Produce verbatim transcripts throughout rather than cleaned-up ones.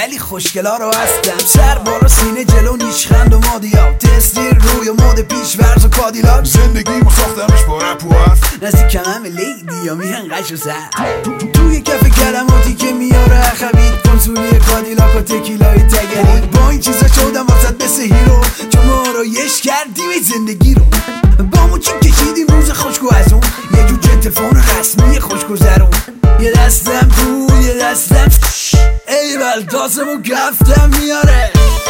ولی خوشگلا رو هستم. سر بالا سینه جلو نیشخند و مادیا، تستیر روی مود پیش ورز و کادیلاک. زندگیمو ساختمش با رپ و حرف، نزدیکم همه لیدی یا میهن قش و سر. توی کف کلماتی که میاره اخوید، کنسولی کادیلاک و تکیلای تگری. با این چیزا شدم واسط مثل هیرو، چون ما رو یش کردیم زندگی رو. با مو چین کشیدیم روز خوشگو از اون، یه جو تلفن رسمی خوشگذرون. یه دستم پول یه دستم ای بل تاسمو کفتم میاره.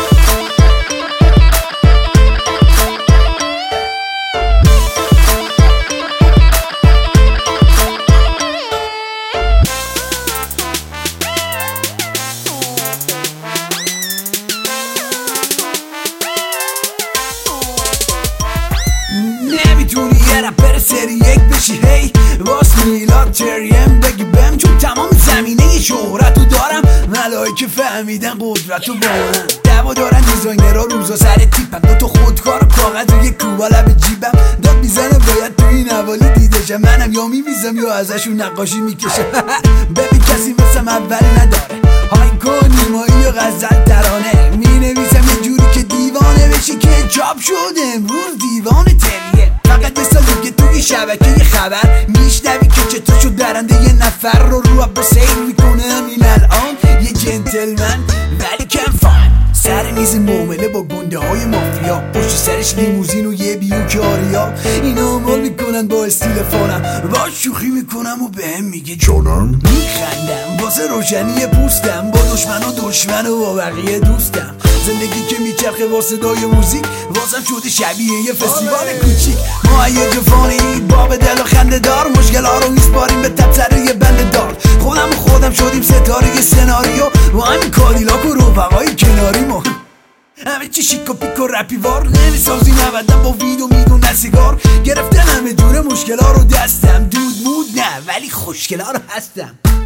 نمیتونی یه رپر سری یک بشی هی واس میلاد تریم بگی بهم، چون تمام زمینه شهرتو دارم. ملائکه فهمیدن قدرتو با من، دوا دارن دیزاینرها روزا سر تیپم. دوتا خودکار و کاغذ و یک کوبا لب جیبم. داد میزنه باید تو این حوالی دیدشم، منم یا میویزم یا ازشون نقاشی میکشم. ببین کسی مثل اول نداره، های کنیم و غزل ترانه مینویسم یه جوری که دیوانه بشی که چاپ شده امروز دیوان تریه. فقط یه سال دیگه توی شبکه یه خبر میشنوی که چطور شد درنده یه نفر رو رو با سیر میکنه همین الان. یه جنتلمن ولی کم فهم، سر میز معامله با گنده های مافیا، پشت سرش لیموزین و یه بیوکاریا. اینا عمال میکنن با استیل فانم، با شوخی میکنم و بهم میگه جانم. میخندم واسه روشنی پوستم، با دشمن و دشمن و با بقیه دوستم. زندگی که میچرخه با صدای موزیک، واسم شده شبیه یه فستیوال کوچیک. ما یه جفانی باب دل و خنده دار، مشکل‌ها رو میسپاریم به تب سر یه بند دار. خودم و خودم شدیم ستاره سناریو، با همین کادیلاک و رفقای کناریمو. همه چی شیک و پیک و رپی وار، نمیسازیم ابدا با ویدو میدون سیگار. گرفتن همه جوره مشکل‌ها رو دستم، دود مود نه ولی خوشگلا رو هستم.